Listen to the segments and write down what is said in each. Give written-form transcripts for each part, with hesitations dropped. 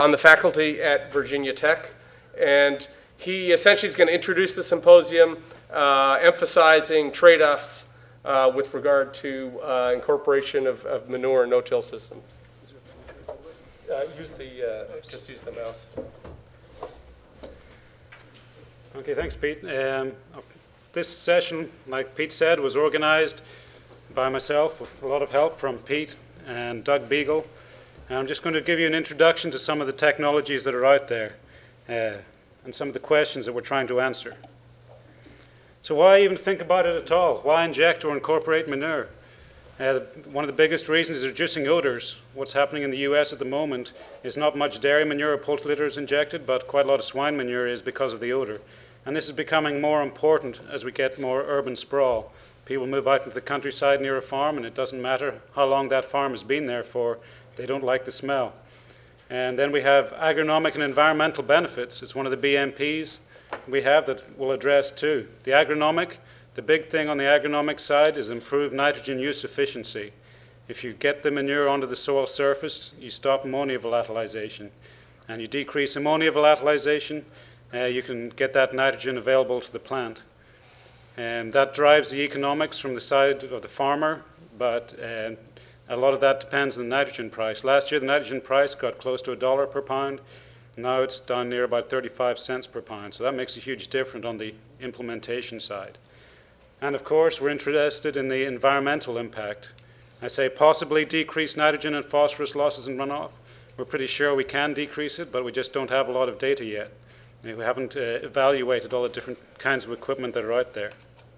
on the faculty at Virginia Tech, and he essentially is going to introduce the symposium, emphasizing trade-offs with regard to incorporation of manure and no-till systems. Just use the mouse. Okay, thanks, Pete. This session, like Pete said, was organized by myself with a lot of help from Pete and Doug Beagle. And I'm just going to give you an introduction to some of the technologies that are out there and some of the questions that we're trying to answer. So why even think about it at all? Why inject or incorporate manure? One of the biggest reasons is reducing odors. What's happening in the US at the moment is not much dairy manure or poultry litter is injected, but quite a lot of swine manure is because of the odor. And this is becoming more important as we get more urban sprawl. People move out into the countryside near a farm, and it doesn't matter how long that farm has been there for, they don't like the smell. And then we have agronomic and environmental benefits. It's one of the BMPs we have that we'll address too. The agronomic, the big thing on the agronomic side is improved nitrogen use efficiency. If you get the manure onto the soil surface, you stop ammonia volatilization. And you decrease ammonia volatilization, you can get that nitrogen available to the plant. And that drives the economics from the side of the farmer, but a lot of that depends on the nitrogen price. Last year, the nitrogen price got close to $1 per pound. Now it's down near about 35 cents per pound. So that makes a huge difference on the implementation side. And of course, we're interested in the environmental impact. I say possibly decrease nitrogen and phosphorus losses in runoff. We're pretty sure we can decrease it, but we just don't have a lot of data yet. We haven't evaluated all the different kinds of equipment that are out there.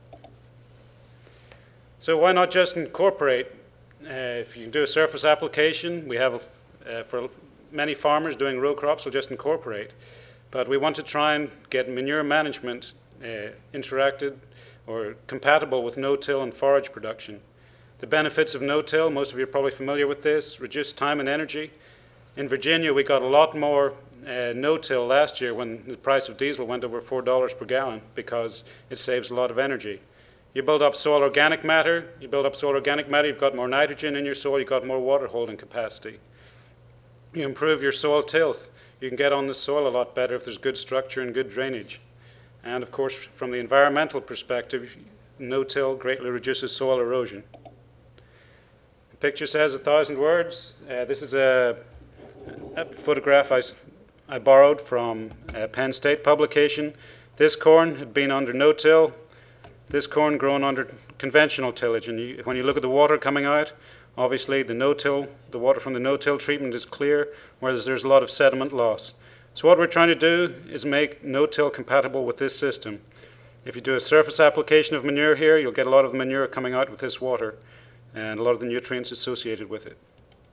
So why not just incorporate? If you can do a surface application, we have, for many farmers doing row crops, will just incorporate. But we want to try and get manure management interacted or compatible with no-till and forage production. The benefits of no-till, most of you are probably familiar with this, reduced time and energy. In Virginia, we got a lot more no-till last year when the price of diesel went over $4 per gallon because it saves a lot of energy. You build up soil organic matter, you've got more nitrogen in your soil, you've got more water holding capacity. You improve your soil tilth. You can get on the soil a lot better if there's good structure and good drainage. And of course, from the environmental perspective, no-till greatly reduces soil erosion. The picture says 1,000 words. This is a photograph I borrowed from a Penn State publication. This corn had been under no-till. This corn grown under conventional tillage. And when you look at the water coming out, obviously the water from the no-till treatment is clear, whereas there's a lot of sediment loss. So what we're trying to do is make no-till compatible with this system. If you do a surface application of manure here, you'll get a lot of manure coming out with this water and a lot of the nutrients associated with it.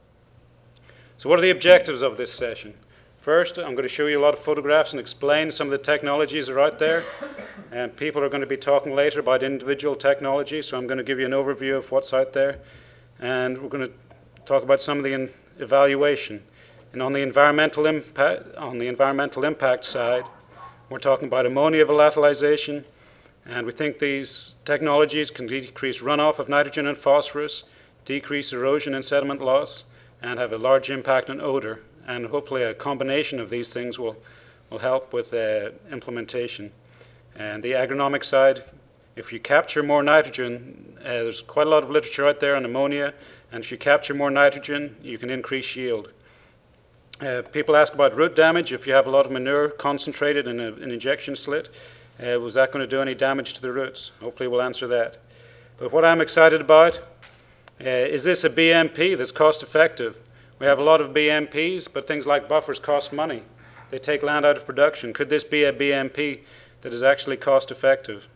So what are the objectives of this session? First, I'm going to show you a lot of photographs and explain some of the technologies that are out there. And people are going to be talking later about individual technologies, so I'm going to give you an overview of what's out there. And we're going to talk about some of the evaluation. And on the environmental impact side, we're talking about ammonia volatilization, and we think these technologies can decrease runoff of nitrogen and phosphorus, decrease erosion and sediment loss, and have a large impact on odor. And hopefully a combination of these things will help with implementation. And the agronomic side, if you capture more nitrogen, there's quite a lot of literature out there on ammonia, and if you capture more nitrogen, you can increase yield. People ask about root damage. If you have a lot of manure concentrated in an injection slit, was that going to do any damage to the roots? Hopefully we'll answer that. But what I'm excited about, is this a BMP that's cost effective? We have a lot of BMPs, but things like buffers cost money. They take land out of production. Could this be a BMP that is actually cost effective?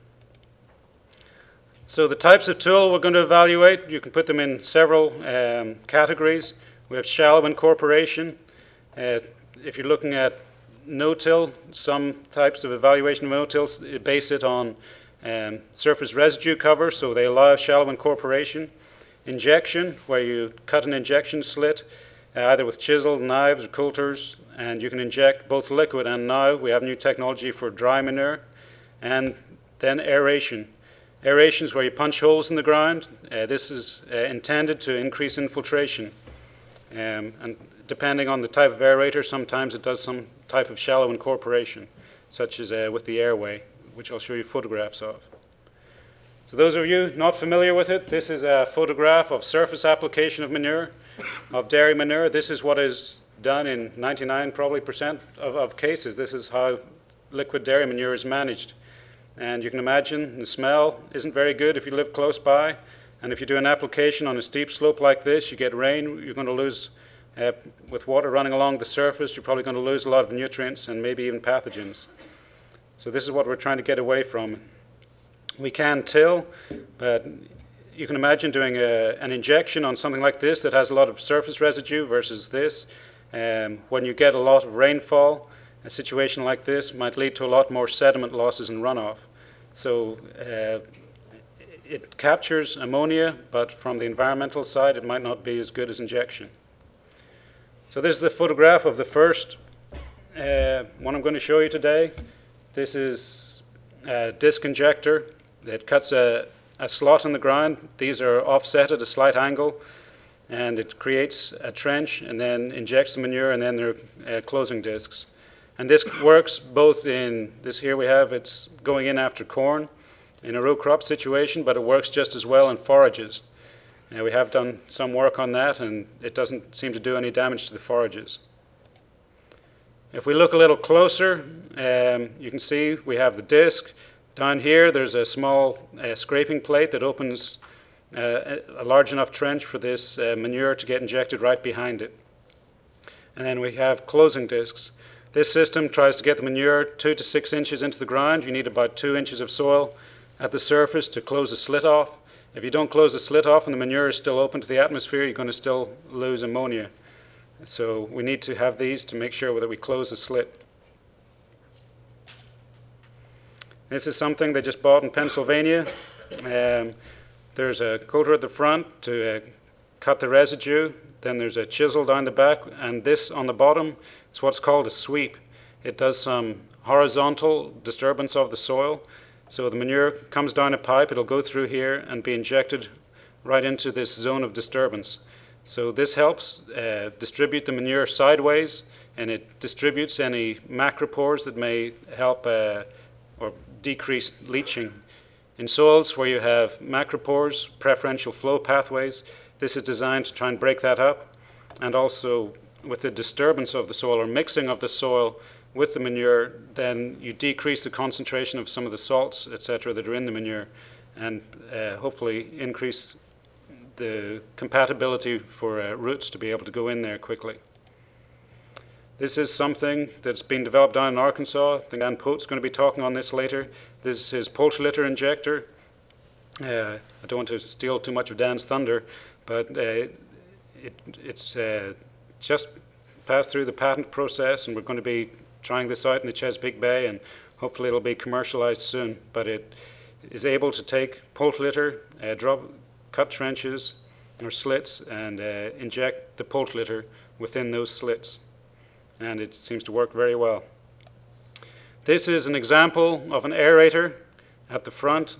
So the types of tool we're going to evaluate, you can put them in several categories. We have shallow incorporation. If you're looking at no-till, some types of evaluation of no-till base it on surface residue cover, so they allow shallow incorporation. Injection, where you cut an injection slit, either with chisel, knives, or coulters, and you can inject both liquid and now we have new technology for dry manure. And then aeration. Aeration is where you punch holes in the ground. This is intended to increase infiltration and depending on the type of aerator, sometimes it does some type of shallow incorporation, such as with the airway, which I'll show you photographs of. So those of you not familiar with it, this is a photograph of surface application of manure, of dairy manure. This is what is done in 99 probably percent of cases. This is how liquid dairy manure is managed. And you can imagine the smell isn't very good if you live close by. And if you do an application on a steep slope like this, you get rain, you're going to lose, with water running along the surface, you're probably going to lose a lot of nutrients and maybe even pathogens. So this is what we're trying to get away from. We can till, but you can imagine doing an injection on something like this that has a lot of surface residue versus this. When you get a lot of rainfall, a situation like this might lead to a lot more sediment losses and runoff. So it captures ammonia, but from the environmental side, it might not be as good as injection. So this is the photograph of the first one I'm going to show you today. This is a disc injector that cuts a slot in the ground. These are offset at a slight angle, and it creates a trench and then injects the manure, and then they're closing discs. And this works both in, this here we have, it's going in after corn in a row crop situation, but it works just as well in forages. Now we have done some work on that, and it doesn't seem to do any damage to the forages. If we look a little closer, you can see we have the disc. Down here there's a small scraping plate that opens a large enough trench for this manure to get injected right behind it. And then we have closing discs. This system tries to get the manure 2 to 6 inches into the ground. You need about 2 inches of soil at the surface to close the slit off. If you don't close the slit off and the manure is still open to the atmosphere, you're going to still lose ammonia. So we need to have these to make sure that we close the slit. This is something they just bought in Pennsylvania. There's a coater at the front to cut the residue. Then there's a chisel down the back, and this on the bottom is what's called a sweep. It does some horizontal disturbance of the soil. So the manure comes down a pipe, it'll go through here and be injected right into this zone of disturbance. So this helps distribute the manure sideways, and it distributes any macropores that may help or decrease leaching. In soils where you have macropores, preferential flow pathways, this is designed to try and break that up. And also with the disturbance of the soil or mixing of the soil with the manure, then you decrease the concentration of some of the salts, etc., that are in the manure, and hopefully increase the compatibility for roots to be able to go in there quickly. This is something that's been developed down in Arkansas. I think Dan Pote's going to be talking on this later. This is his Poultilator injector. I don't want to steal too much of Dan's thunder, but it's just passed through the patent process, and we're going to be trying this out in the Chesapeake Bay, and hopefully it'll be commercialized soon. But it is able to take Poultilator, cut trenches or slits, and inject the Poultilator within those slits. And it seems to work very well. This is an example of an aerator at the front.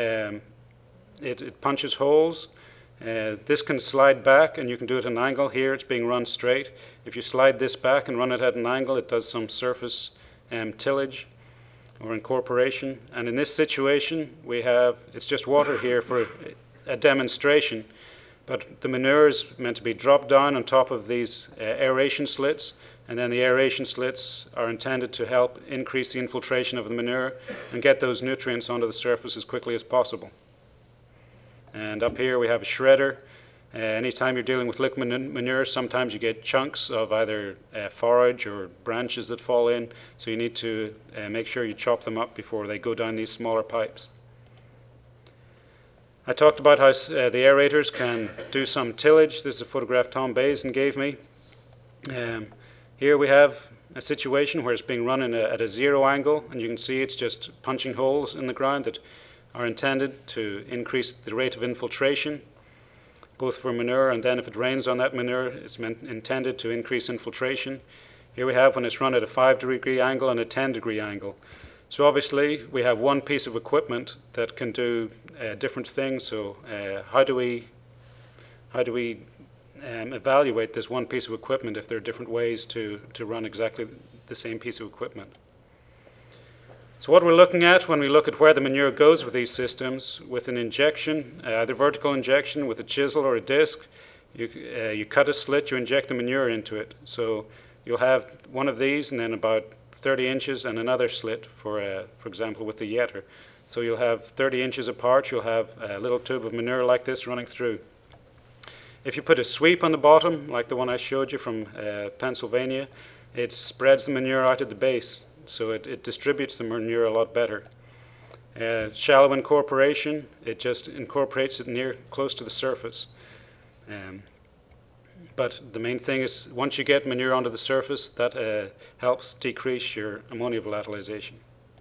It punches holes. This can slide back, and you can do it at an angle. Here it's being run straight. If you slide this back and run it at an angle, it does some surface tillage or incorporation. And in this situation, it's just water here for a demonstration. But the manure is meant to be dropped down on top of these aeration slits, and then the aeration slits are intended to help increase the infiltration of the manure and get those nutrients onto the surface as quickly as possible. And up here we have a shredder. Anytime you're dealing with liquid manure, sometimes you get chunks of either forage or branches that fall in, so you need to make sure you chop them up before they go down these smaller pipes. I talked about how the aerators can do some tillage. This is a photograph Tom Bazin gave me. Here we have a situation where it's being run at a zero angle, and you can see it's just punching holes in the ground that are intended to increase the rate of infiltration, both for manure, and then if it rains on that manure, it's intended to increase infiltration. Here we have when it's run at a 5-degree angle and a 10-degree angle. So obviously we have one piece of equipment that can do different things. So how do we evaluate this one piece of equipment if there are different ways to run exactly the same piece of equipment. So what we're looking at when we look at where the manure goes with these systems, with an injection, either vertical injection with a chisel or a disc, you cut a slit, you inject the manure into it. So you'll have one of these and then about 30 inches and another slit, for example, with the Yetter. So you'll have 30 inches apart, you'll have a little tube of manure like this running through. If you put a sweep on the bottom, like the one I showed you from Pennsylvania, it spreads the manure out at the base. So it distributes the manure a lot better. Shallow incorporation, it just incorporates it close to the surface. But the main thing is, once you get manure onto the surface, that helps decrease your ammonia volatilization.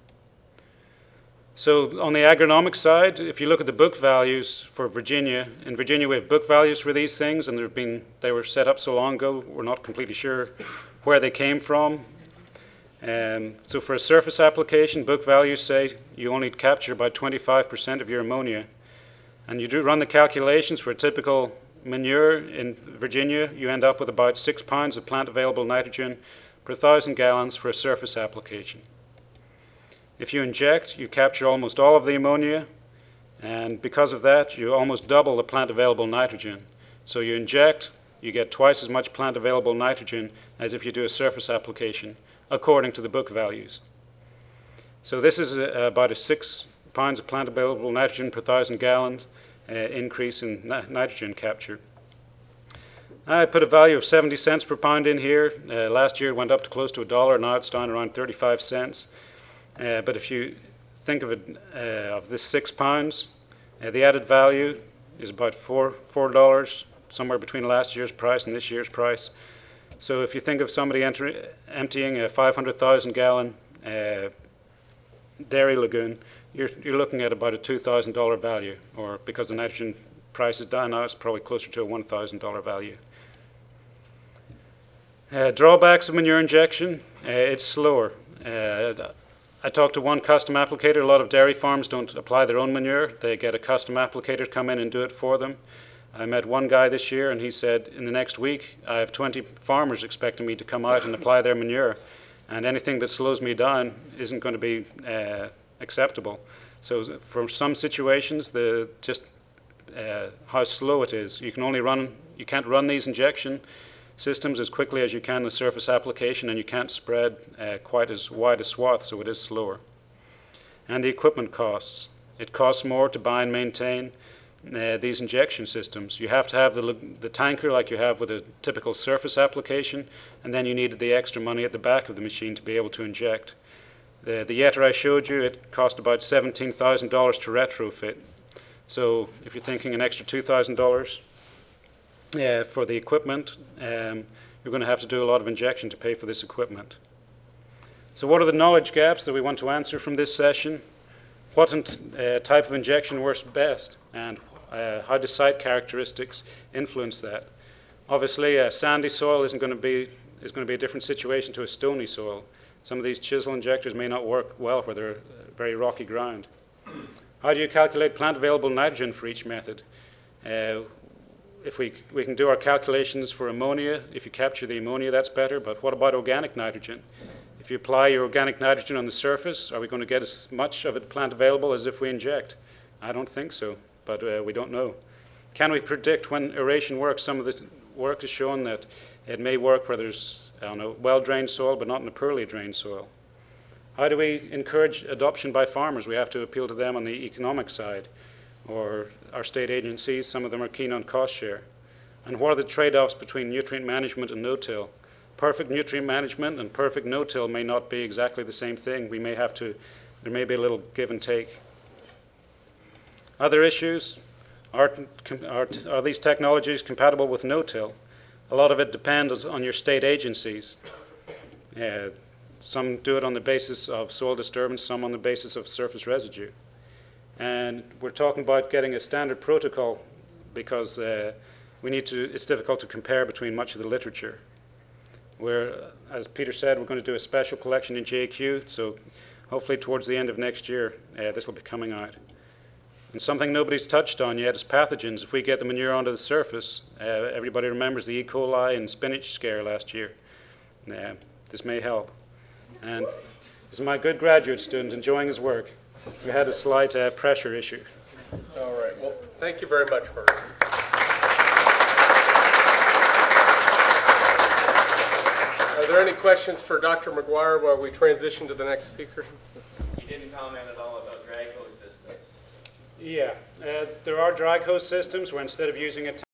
So on the agronomic side, if you look at the book values for Virginia, in Virginia we have book values for these things, and they were set up so long ago, we're not completely sure where they came from. So for a surface application, book values say you only capture about 25% of your ammonia. And you do run the calculations for a typical manure in Virginia, you end up with about 6 pounds of plant available nitrogen per 1,000 gallons for a surface application. If you inject, you capture almost all of the ammonia, and because of that, you almost double the plant available nitrogen. So you inject, you get twice as much plant available nitrogen as if you do a surface application, according to the book values. So this is about a 6 pounds of plant available nitrogen per 1,000 gallons increase in nitrogen capture. I put a value of 70 cents per pound in here. Last year it went up to close to $1. Now it's down around 35 cents. But if you think of it, of this 6 pounds, the added value is about $4, somewhere between last year's price and this year's price. So if you think of somebody emptying a 500,000 gallon dairy lagoon, you're looking at about a $2,000 value, or because the nitrogen price is down now, it's probably closer to a $1,000 value. Drawbacks of manure injection, it's slower. I talked to one custom applicator. A lot of dairy farms don't apply their own manure. They get a custom applicator to come in and do it for them. I met one guy this year, and he said, in the next week, I have 20 farmers expecting me to come out and apply their manure, and anything that slows me down isn't going to be acceptable. So for some situations, how slow it is. You can't run these injection systems as quickly as you can the surface application, and you can't spread quite as wide a swath, so it is slower. And the equipment costs. It costs more to buy and maintain these injection systems. You have to have the tanker like you have with a typical surface application, and then you needed the extra money at the back of the machine to be able to inject. The Yetter I showed you, it cost about $17,000 to retrofit. So if you're thinking an extra $2,000 for the equipment, you're going to have to do a lot of injection to pay for this equipment. So what are the knowledge gaps that we want to answer from this session? What type of injection works best, and how do site characteristics influence that? Obviously, sandy soil is going to be a different situation to a stony soil. Some of these chisel injectors may not work well where they're very rocky ground. How do you calculate plant available nitrogen for each method? If we can do our calculations for ammonia, if you capture the ammonia, that's better, but what about organic nitrogen? If you apply your organic nitrogen on the surface, are we going to get as much of it plant available as if we inject? I don't think so, but we don't know. Can we predict when aeration works? Some of the work has shown that it may work where there's well-drained soil, but not in a poorly drained soil. How do we encourage adoption by farmers? We have to appeal to them on the economic side, or our state agencies. Some of them are keen on cost share. And what are the trade-offs between nutrient management and no-till? Perfect nutrient management and perfect no-till may not be exactly the same thing. There may be a little give and take. Other issues, are these technologies compatible with no-till? A lot of it depends on your state agencies. Some do it on the basis of soil disturbance, some on the basis of surface residue. And we're talking about getting a standard protocol because it's difficult to compare between much of the literature. As Peter said, we're going to do a special collection in JQ, so hopefully towards the end of next year, this will be coming out. And something nobody's touched on yet is pathogens. If we get the manure onto the surface, everybody remembers the E. coli and spinach scare last year. This may help. And this is my good graduate student enjoying his work. We had a slight pressure issue. All right. Well, thank you very much, Bert. Are there any questions for Dr. McGuire while we transition to the next speaker? You didn't comment at all about drag hose systems. Yeah, there are drag hose systems where instead of using a